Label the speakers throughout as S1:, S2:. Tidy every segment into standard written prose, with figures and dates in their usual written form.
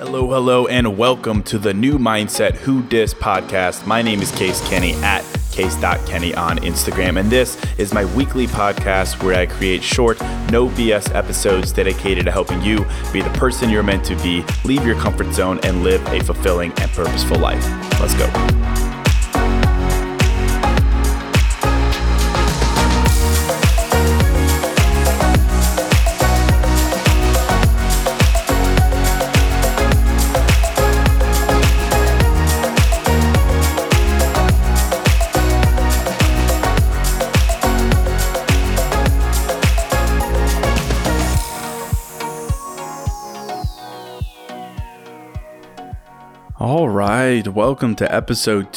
S1: Hello, and welcome to the New Mindset Who Dis podcast. My name is Case Kenny at case.kenny on Instagram, and this is my weekly podcast where I create short, no BS episodes dedicated to helping you be the person you're meant to be, leave your comfort zone, and live a fulfilling and purposeful life. Let's go. All right, welcome to episode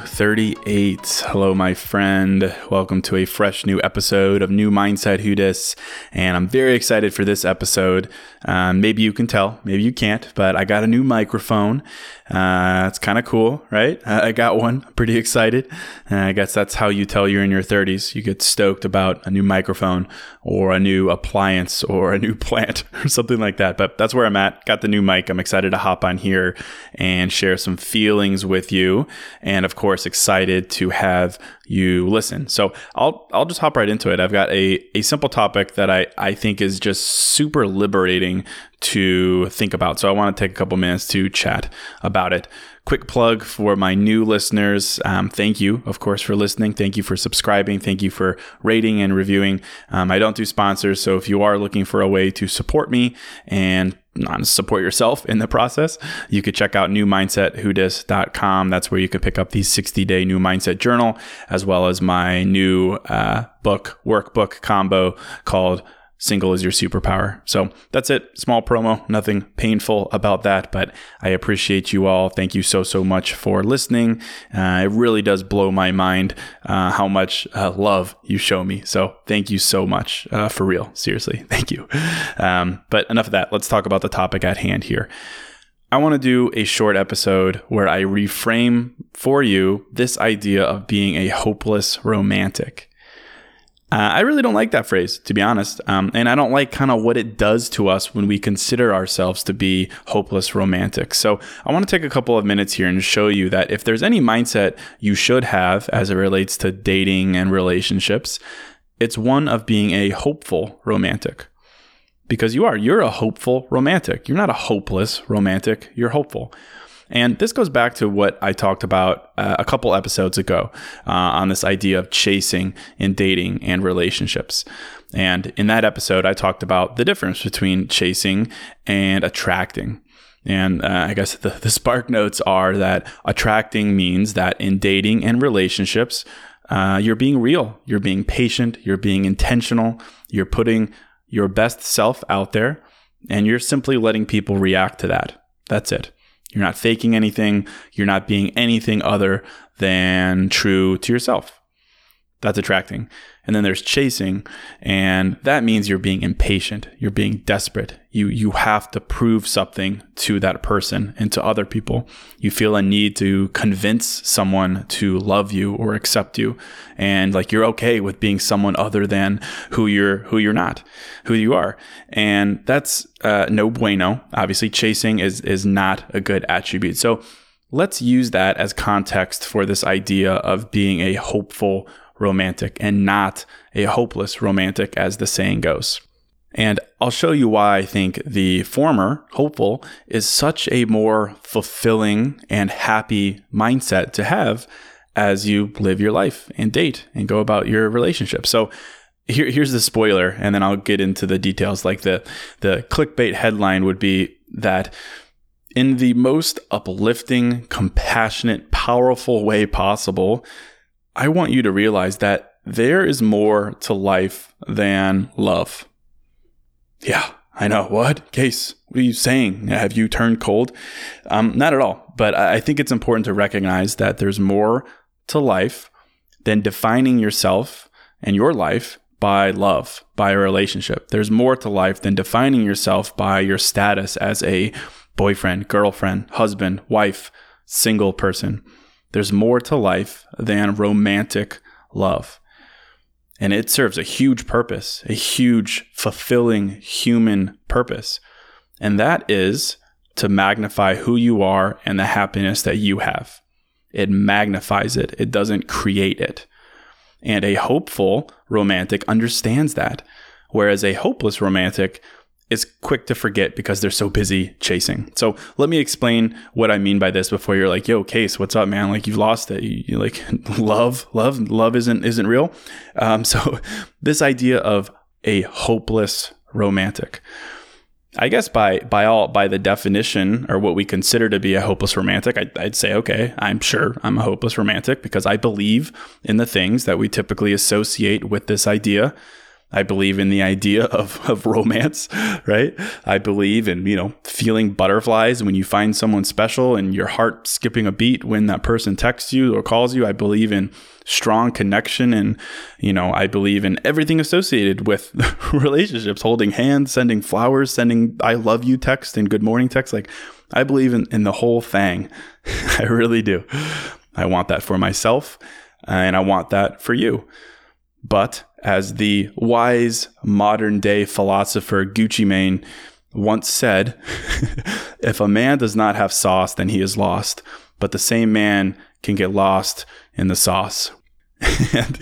S1: 238. Hello, my friend. Welcome to a fresh new episode of New Mindset Who Dis, and I'm very excited for this episode. Maybe you can tell, maybe you can't, but I got a new microphone. It's kind of cool, right? I got one. I'm pretty excited. I guess that's how you tell you're in your 30s. You get stoked about a new microphone or a new appliance or a new plant or something like that. But that's where I'm at. Got the new mic. I'm excited to hop on here and share some feelings with you. And of course, excited to have you listen. So I'll just hop right into it. I've got a simple topic that I think is just super liberating to think about. So I want to take a couple minutes to chat about it. Quick plug for my new listeners. Thank you, of course, for listening. Thank you for subscribing. Thank you for rating and reviewing. I don't do sponsors, so if you are looking for a way to support me and support yourself in the process, you could check out newmindsetwhodis.com. That's where you can pick up the 60-day New Mindset Journal, as well as my new workbook combo called Single is Your Superpower. So that's it. Small promo, nothing painful about that, but I appreciate you all. Thank you so much for listening. It really does blow my mind how much love you show me. So thank you so much, for real. Seriously, thank you. But enough of that. Let's talk about the topic at hand here. I want to do a short episode where I reframe for you this idea of being a hopeless romantic. I really don't like that phrase, to be honest. And I don't like kind of what it does to us when we consider ourselves to be hopeless romantics. So I want to take a couple of minutes here and show you that if there's any mindset you should have as it relates to dating and relationships, it's one of being a hopeful romantic. Because you're a hopeful romantic. You're not a hopeless romantic. You're hopeful. And this goes back to what I talked about a couple episodes ago on this idea of chasing in dating and relationships. And in that episode, I talked about the difference between chasing and attracting. And I guess the spark notes are that attracting means that in dating and relationships, you're being real, you're being patient, you're being intentional, you're putting your best self out there, and you're simply letting people react to that. That's it. You're not faking anything. You're not being anything other than true to yourself. That's attracting. And then there's chasing, and that means you're being impatient. You're being desperate. You have to prove something to that person and to other people. You feel a need to convince someone to love you or accept you, and like you're okay with being someone other than who you are. And that's no bueno. Obviously, chasing is not a good attribute. So let's use that as context for this idea of being a hopeful romantic and not a hopeless romantic, as the saying goes. And I'll show you why I think the former, hopeful, is such a more fulfilling and happy mindset to have as you live your life and date and go about your relationship. So here's the spoiler, and then I'll get into the details. Like the clickbait headline would be that in the most uplifting, compassionate, powerful way possible, I want you to realize that there is more to life than love. Yeah, I know. What? Case, what are you saying? Have you turned cold? Not at all. But I think it's important to recognize that there's more to life than defining yourself and your life by love, by a relationship. There's more to life than defining yourself by your status as a boyfriend, girlfriend, husband, wife, single person. There's more to life than romantic love. And it serves a huge purpose, a huge fulfilling human purpose. And that is to magnify who you are and the happiness that you have. It magnifies it. It doesn't create it. And a hopeful romantic understands that, whereas a hopeless romantic is quick to forget because they're so busy chasing. So let me explain what I mean by this before you're like, yo, Case, what's up, man? Like, you've lost it. You like love isn't real. So this idea of a hopeless romantic, I guess by the definition, or what we consider to be a hopeless romantic, I'd say, okay, I'm sure I'm a hopeless romantic because I believe in the things that we typically associate with this idea. I believe in the idea of romance, right? I believe in, feeling butterflies when you find someone special and your heart skipping a beat when that person texts you or calls you. I believe in strong connection, and, I believe in everything associated with relationships, holding hands, sending flowers, sending I love you text and good morning text. Like, I believe in the whole thing. I really do. I want that for myself, and I want that for you. But as the wise modern day philosopher Gucci Mane once said, if a man does not have sauce, then he is lost. But the same man can get lost in the sauce. And,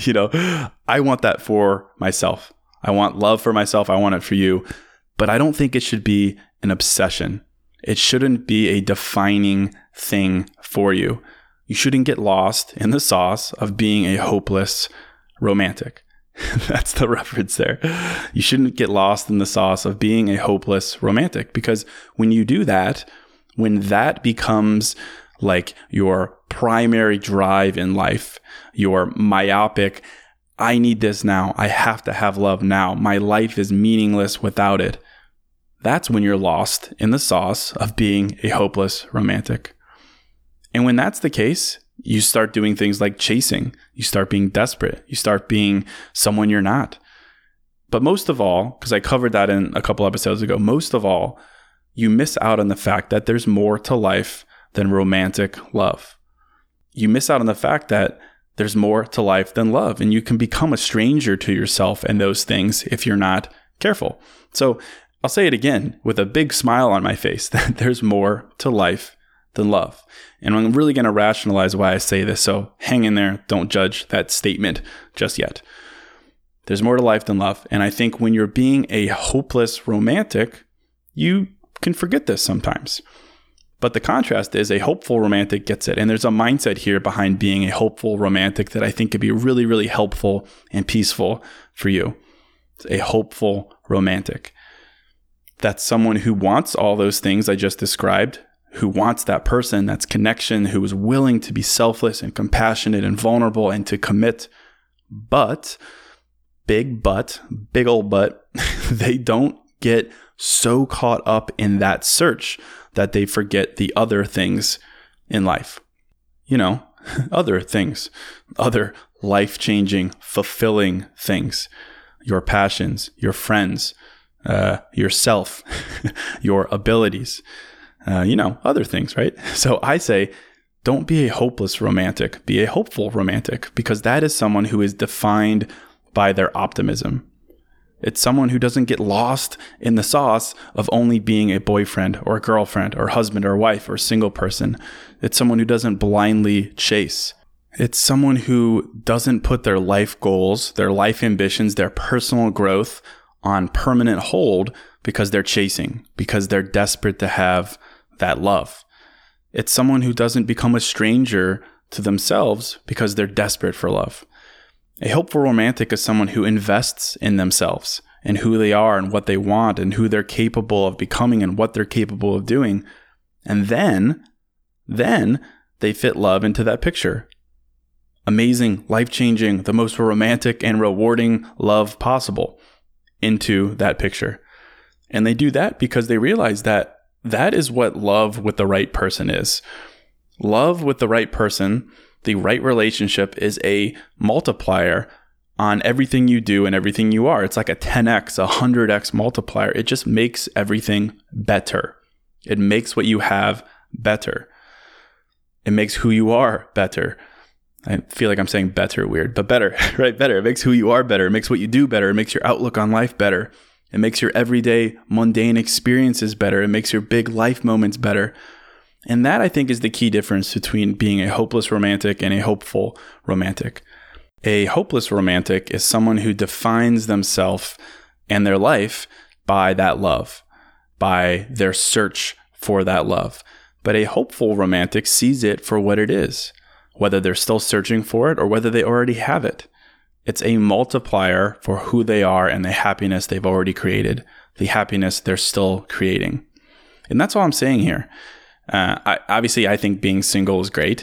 S1: I want that for myself. I want love for myself. I want it for you. But I don't think it should be an obsession. It shouldn't be a defining thing for you. You shouldn't get lost in the sauce of being a hopeless romantic. That's the reference there. You shouldn't get lost in the sauce of being a hopeless romantic, because when you do that, when that becomes like your primary drive in life, your myopic, I need this now, I have to have love now, my life is meaningless without it, that's when you're lost in the sauce of being a hopeless romantic. And when that's the case, you start doing things like chasing. You start being desperate. You start being someone you're not. But most of all, because I covered that in a couple episodes ago, most of all, you miss out on the fact that there's more to life than romantic love. You miss out on the fact that there's more to life than love, and you can become a stranger to yourself and those things if you're not careful. So I'll say it again with a big smile on my face, that there's more to life than love. And I'm really going to rationalize why I say this. So hang in there. Don't judge that statement just yet. There's more to life than love. And I think when you're being a hopeless romantic, you can forget this sometimes. But the contrast is a hopeful romantic gets it. And there's a mindset here behind being a hopeful romantic that I think could be really, really helpful and peaceful for you. It's a hopeful romantic. That's someone who wants all those things I just described, who wants that person, that's connection, who is willing to be selfless and compassionate and vulnerable and to commit. But, big old but, they don't get so caught up in that search that they forget the other things in life. Other things, other life-changing, fulfilling things. Your passions, your friends, yourself, your abilities. Other things, right? So I say, don't be a hopeless romantic, be a hopeful romantic, because that is someone who is defined by their optimism. It's someone who doesn't get lost in the sauce of only being a boyfriend or a girlfriend or husband or wife or single person. It's someone who doesn't blindly chase. It's someone who doesn't put their life goals, their life ambitions, their personal growth on permanent hold because they're chasing, because they're desperate to have that love. It's someone who doesn't become a stranger to themselves because they're desperate for love. A hopeful romantic is someone who invests in themselves and who they are and what they want and who they're capable of becoming and what they're capable of doing. And then they fit love into that picture. Amazing, life-changing, the most romantic and rewarding love possible into that picture. And they do that because they realize that that is what love with the right person is. Love with the right person, the right relationship, is a multiplier on everything you do and everything you are. It's like a 10x, a 100x multiplier. It just makes everything better. It makes what you have better. It makes who you are better. I feel like I'm saying better weird, but better, right? Better. It makes who you are better. It makes what you do better. It makes your outlook on life better. It makes your everyday mundane experiences better. It makes your big life moments better. And that, I think, is the key difference between being a hopeless romantic and a hopeful romantic. A hopeless romantic is someone who defines themselves and their life by that love, by their search for that love. But a hopeful romantic sees it for what it is, whether they're still searching for it or whether they already have it. It's a multiplier for who they are and the happiness they've already created, the happiness they're still creating. And that's all I'm saying here. I think being single is great.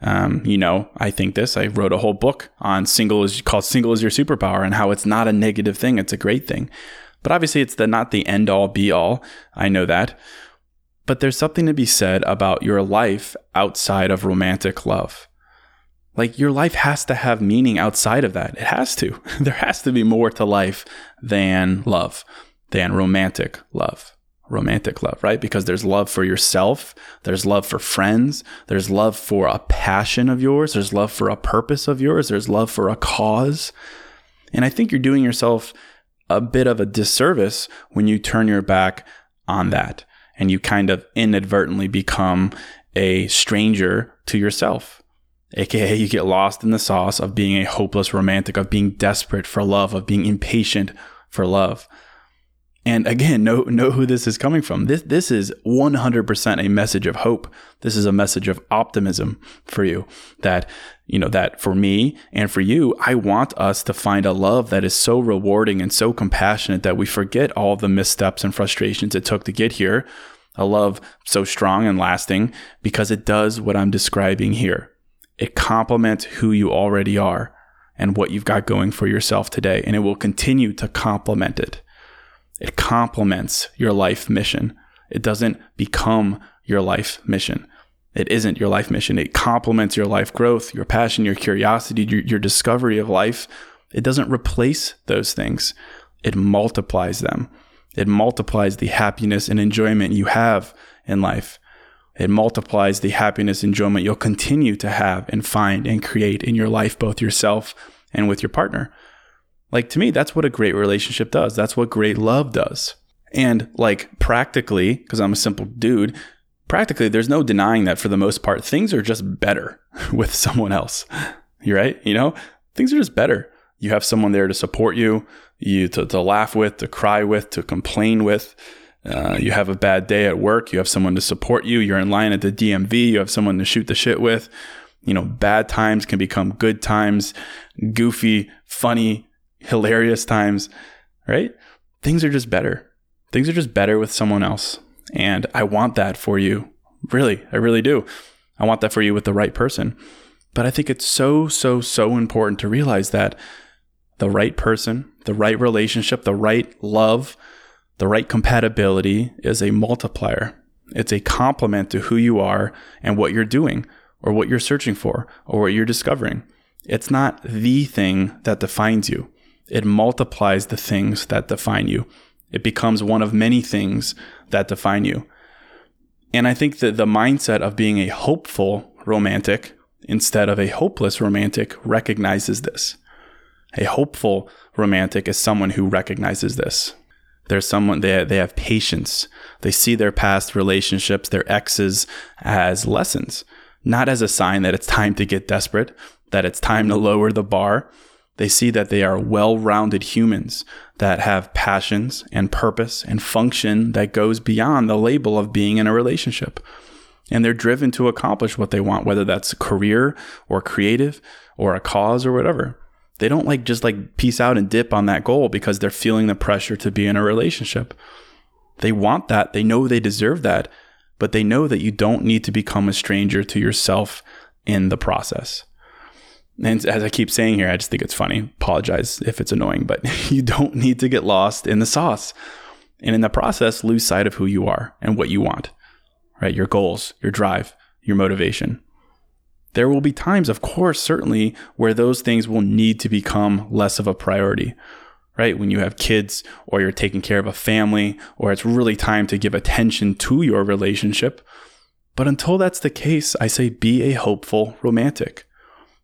S1: I think this. I wrote a whole book on called Single is Your Superpower, and how it's not a negative thing. It's a great thing. But obviously it's not the end all be all. I know that. But there's something to be said about your life outside of romantic love. Like, your life has to have meaning outside of that. It has to. There has to be more to life than love, than romantic love. Romantic love, right? Because there's love for yourself. There's love for friends. There's love for a passion of yours. There's love for a purpose of yours. There's love for a cause. And I think you're doing yourself a bit of a disservice when you turn your back on that and you kind of inadvertently become a stranger to yourself. AKA, you get lost in the sauce of being a hopeless romantic, of being desperate for love, of being impatient for love. And again, know who this is coming from. This is 100% a message of hope. This is a message of optimism for you. That for me and for you, I want us to find a love that is so rewarding and so compassionate that we forget all the missteps and frustrations it took to get here. A love so strong and lasting because it does what I'm describing here. It complements who you already are and what you've got going for yourself today, and it will continue to complement it. It complements your life mission. It doesn't become your life mission. It isn't your life mission. It complements your life growth, your passion, your curiosity, your discovery of life. It doesn't replace those things. It multiplies them. It multiplies the happiness and enjoyment you have in life. It multiplies the happiness and enjoyment you'll continue to have and find and create in your life, both yourself and with your partner. Like, to me, that's what a great relationship does. That's what great love does. And like, practically, because I'm a simple dude, practically there's no denying that for the most part, things are just better with someone else. You're right. Things are just better. You have someone there to support you, to laugh with, to cry with, to complain with. You have a bad day at work. You have someone to support you. You're in line at the DMV. You have someone to shoot the shit with. Bad times can become good times, goofy, funny, hilarious times, right? Things are just better. Things are just better with someone else. And I want that for you. Really, I really do. I want that for you with the right person. But I think it's so, so, so important to realize that the right person, the right relationship, the right love, the right compatibility is a multiplier. It's a complement to who you are and what you're doing or what you're searching for or what you're discovering. It's not the thing that defines you. It multiplies the things that define you. It becomes one of many things that define you. And I think that the mindset of being a hopeful romantic instead of a hopeless romantic recognizes this. A hopeful romantic is someone who recognizes this. There's someone, they have patience. They see their past relationships, their exes, as lessons, not as a sign that it's time to get desperate, that it's time to lower the bar. They see that they are well-rounded humans that have passions and purpose and function that goes beyond the label of being in a relationship. And they're driven to accomplish what they want, whether that's a career or creative or a cause or whatever. They don't just peace out and dip on that goal because they're feeling the pressure to be in a relationship. They want that. They know they deserve that, but they know that you don't need to become a stranger to yourself in the process. And as I keep saying here, I just think it's funny. Apologize if it's annoying, but you don't need to get lost in the sauce. And in the process, lose sight of who you are and what you want, right? Your goals, your drive, your motivation. There will be times, of course, certainly, where those things will need to become less of a priority, right? When you have kids or you're taking care of a family or it's really time to give attention to your relationship. But until that's the case, I say be a hopeful romantic.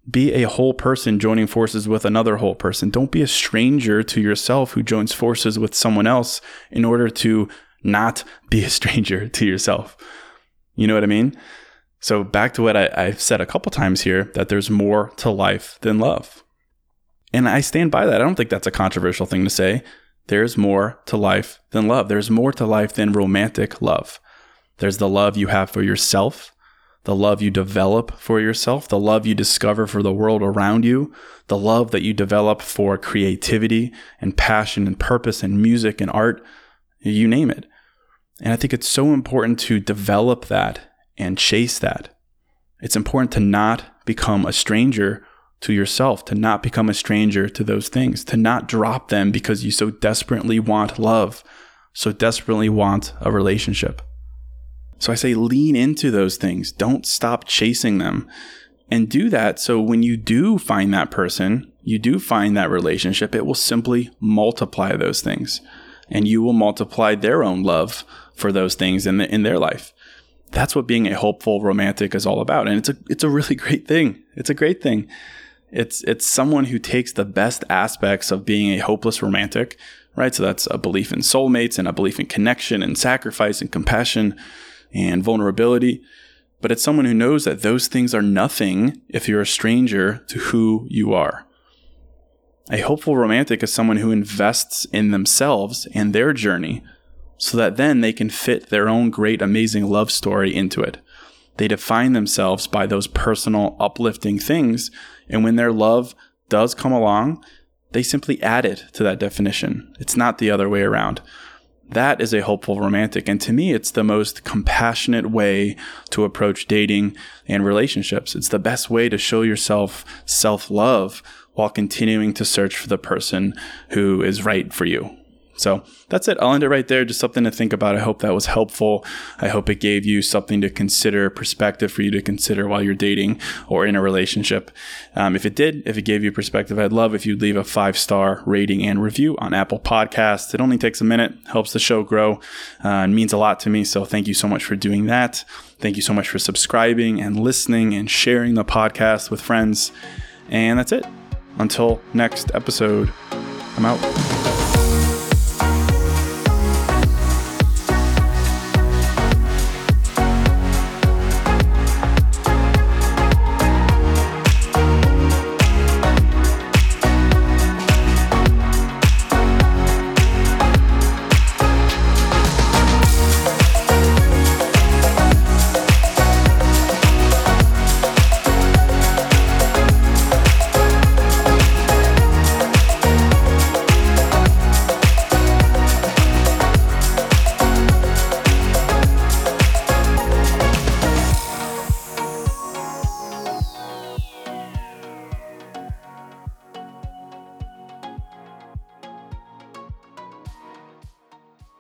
S1: Be a whole person joining forces with another whole person. Don't be a stranger to yourself who joins forces with someone else in order to not be a stranger to yourself. You know what I mean? So back to what I've said a couple times here, that there's more to life than love. And I stand by that. I don't think that's a controversial thing to say. There's more to life than love. There's more to life than romantic love. There's the love you have for yourself, the love you develop for yourself, the love you discover for the world around you, the love that you develop for creativity and passion and purpose and music and art, you name it. And I think it's so important to develop that and chase that. It's important to not become a stranger to yourself, to not become a stranger to those things, to not drop them because you so desperately want love, so desperately want a relationship. So I say lean into those things. Don't stop chasing them. And do that so when you do find that person, you do find that relationship, it will simply multiply those things. And you will multiply their own love for those things in their life. That's what being a hopeful romantic is all about. And it's a really great thing. It's a great thing. It's someone who takes the best aspects of being a hopeless romantic, right? So that's a belief in soulmates and a belief in connection and sacrifice and compassion and vulnerability. But it's someone who knows that those things are nothing if you're a stranger to who you are. A hopeful romantic is someone who invests in themselves and their journey so that then they can fit their own great, amazing love story into it. They define themselves by those personal, uplifting things. And when their love does come along, they simply add it to that definition. It's not the other way around. That is a hopeful romantic. And to me, it's the most compassionate way to approach dating and relationships. It's the best way to show yourself self-love while continuing to search for the person who is right for you. So that's it. I'll end it right there. Just something to think about. I hope that was helpful. I hope it gave you something to consider, perspective for you to consider while you're dating or in a relationship. If it did, if it gave you perspective, I'd love if you'd leave a 5-star rating and review on Apple Podcasts. It only takes a minute, helps the show grow, and means a lot to me. So thank you so much for doing that. Thank you so much for subscribing and listening and sharing the podcast with friends. And that's it. Until next episode, I'm out.